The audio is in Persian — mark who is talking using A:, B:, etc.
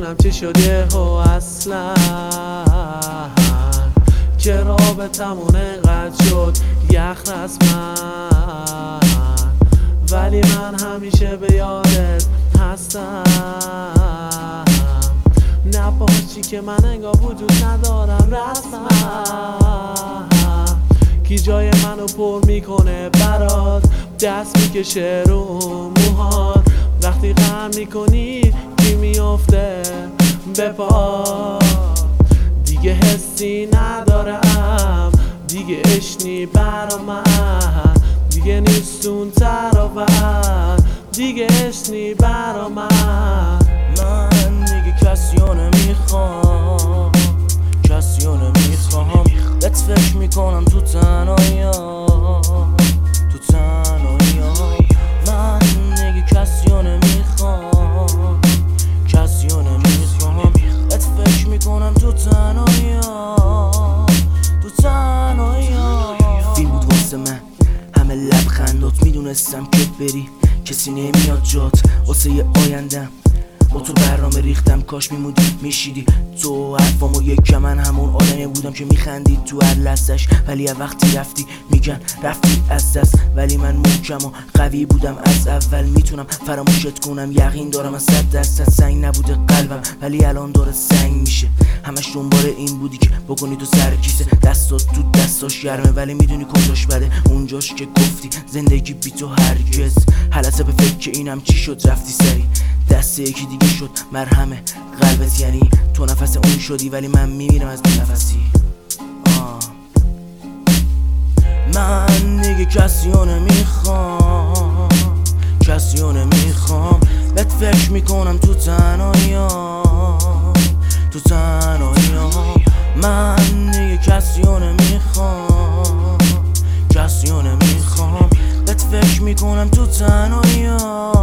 A: نمیدونم چی شده و اصلا که رابطمون انقدر شد یخ رسما، ولی من همیشه به یادت هستم. نباشی که من انگار وجود ندارم رسما، کی جای منو پر میکنه برات، دست میکشه رو موهات، وقتی غم میکنی کی میفته به پا. دیگه حسی ندارم، دیگه اشنی برا من، دیگه نیستون تراوت، دیگه اشنی برا من.
B: من دیگه کسیو نمیخوام، کسیو نمیخوام، بهت فکر میکنم تو تنهاییام، تو تنهاییام. من دیگه کسیو نمیخوام، کسیو نمیخوام، بهت فکر میکنم تو تنهاییام، تو تنهاییام. فیلم بود واسه من همه لبخندات، میدونستم که بری کسی نمیاد جات، واسه یه آیندم با تو برنامه ریختم، کاش میمودی میشیدی تو حرفامو یکم. من همون آدمی بودم که میخندید تو هر لحظش، ولی وقتی رفتی میگن رفتی از دست، ولی من محکم و قوی بودم از اول، میتونم فراموشت کنم، یقین دارم از 100% سنگ نبوده قلبم، ولی الان داره سنگ میشه. همش دنبال این بودی که بکنی تو سر کیسه، دستات تو دستاش گرمه، ولی میدونی کجاش بده، اونجاش که گفتی زندگی بی تو هرگز. حلسه به فکر که اینم چی شد رفتی سری، دست یکی دیگه شد مرهم قلبت، یعنی تو نفس اون شدی ولی من میمیرم از بی نفسی. من دیگه کسیو نمیخوام، کسیو نمیخوام، بهت فکر میکنم تو تنهاییام، تو تنهاییام. من دیگه کسیو نمیخوام، کسیو نمیخوام، بهت فکر میکنم تو تنهاییام.